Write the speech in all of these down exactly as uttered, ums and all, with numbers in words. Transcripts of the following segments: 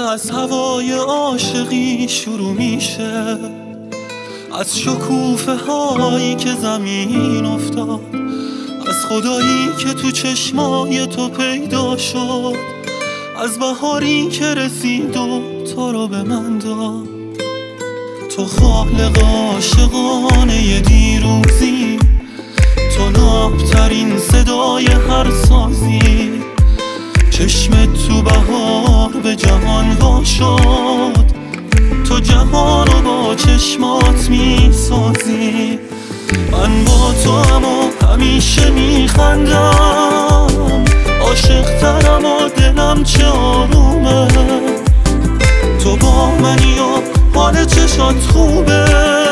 از هوای عاشقی شروع میشه، از شکوفه هایی که زمین افتاد، از خدایی که تو چشمای تو پیدا شد، از بهاری که رسید و تو رو به من داد. تو خالق عاشقانه دیروزی، تو نابترین صدای هر سازی، چشمت تو بهار به جهان وا شد، تو جهان رو با چشمات می سازی. من با تو اما همیشه می خندم، عاشق ترم و دلم چه آرومه. تو با منی و حال چشات خوبه،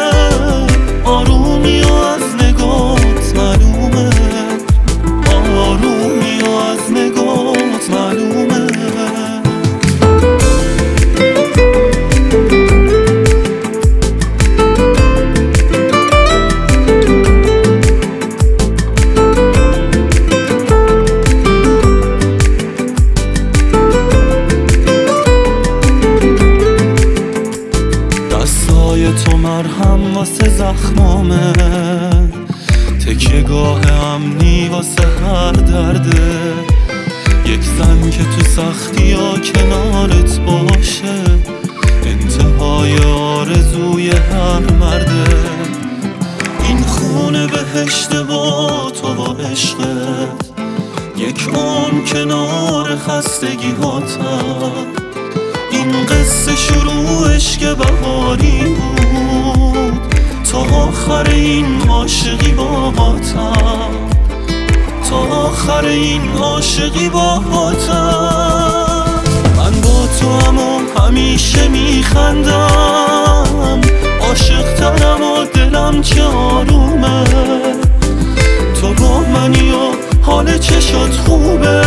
آرومی و از نگات معلومه، آرومی و از نگات معلومه. دستای تو مرهم واسه زخمامه، تکیه گاه امنی واسه هر درده. یک زن که تو سختی ها کنارت باشه، انتهای آرزوی هر مرده. این خونه بهشت با تو با عشقت، یک عمر کنار خستگی هاتم. این قصه شروعش که بهاری بود، تا آخر این عاشقی باهاتم، تا آخر این عاشقی باهاتم. من با تو اما همیشه میخندم، عاشق ترم و دلم چه آرومه. تو با منی و حال چشات خوبه،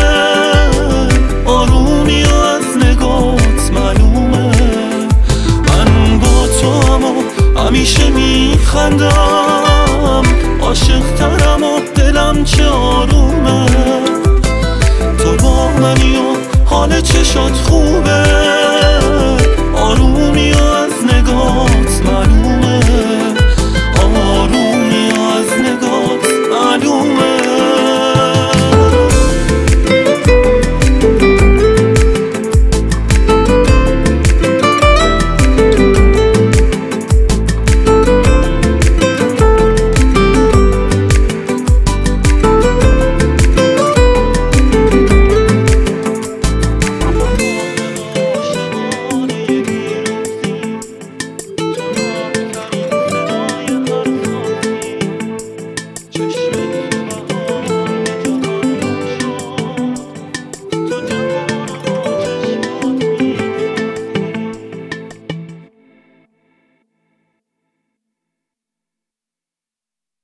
آرومی و از نگات معلومه. من با تو اما همیشه میخندم، عاشق ترم و دلم چه آرومه. تو با منی و حال چشات خوبه، آرومی و از نگات معلومه.